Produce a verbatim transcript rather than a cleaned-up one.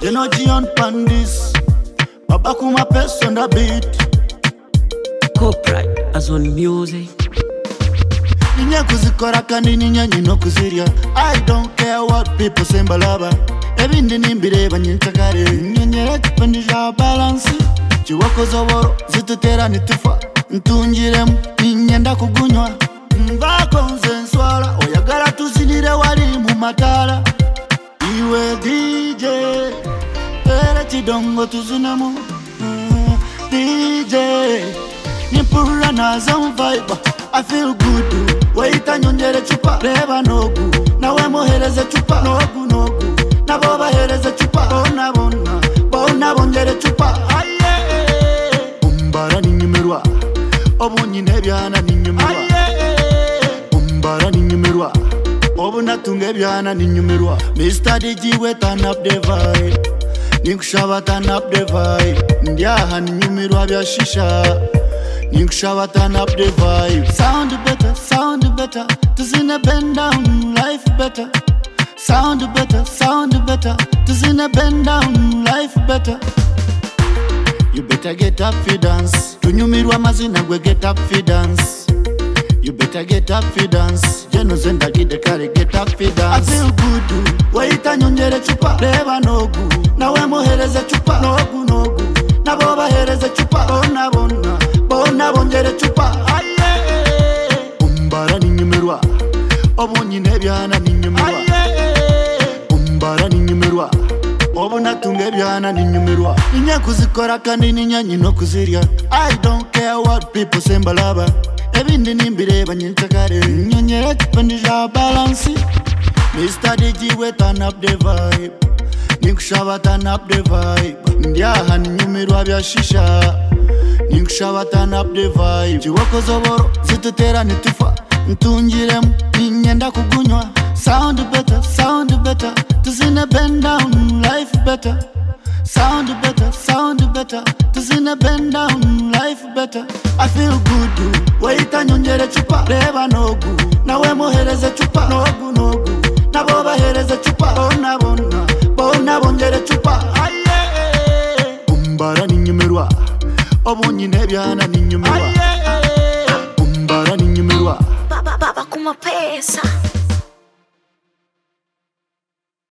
Genogion Pandis, Baba Kuma Pest on the beat. Copyright as on music. Ninya kuzikora kandi ninya nyino kuziria. I don't care what people say mbalaba. Ebindi nimbireba nyintakare. Nyonyera kipandisha balance. Chiwako zoboro zitutera nitufa. Ntunjiremu ninyenda kugunywa. Mbako nze nswala oyagala tuzinire wali mu matala. Iwe D J Tere chidongo tuzinamu mm, D J Nipura na zone vibe I feel good Waita nyonjere chupa Leba nogu Nawe mohereze chupa Nogu nogu Na boba hereze chupa Bona bona Bona bonjere chupa Aye Umbara ninyumerwa Obunyi nebyana ninyumerwa Umbara ninyumerwa Obu natunge byana ninyumirwa Mister D J we turn up the vibe Ninkushaba turn up the vibe Ndiaha ninyumirwa bya shisha Ninkushaba turn up the vibe Sound better, sound better Tuzine bend down, life better Sound better, sound better Tuzine bend down, life better You better get up for dance Tunyumirwa mazina gwe get up for dance You better get up for dance Jeno zenda gide kare get up for dance I feel good Waita nyonjere chupa Leba nogu Nawe mohereze chupa Nogu nogu Na boba hereze chupa Bona bona Bona bonjere chupa Aye Umbara ninyumerwa Obunyi nebyana ninyumerwa Umbara ninyumerwa Obu natunge byana ninyumerwa Ninya kuzikora kandi ninya nyino kuziria I don't care what people say mbalaba Ebindi nimbireba nyintakare Nyonyera kipandisha balance Mister D J we turn up the vibe Ninkushaba turn up the vibe Ndiaha ninyumirwa bya shisha Ninkushaba turn up the vibe Chiwako zoboro zitutera nitufa Ntunjiremu ninyenda kugunywa Sound better, sound better Tuzine bend down, life better Sound better, sound better Tuzine bend down, life better I feel good Waita nyonjere chupa Leba nogu Nawe mohereze chupa Nogu nogu Na boba hereze chupa Bona bona Bona bonjere chupa Aye Umbara ninyumirwa Obunyi nebyana ninyumirwa Umbara ninyumirwa Baba Baba Kuma Pesa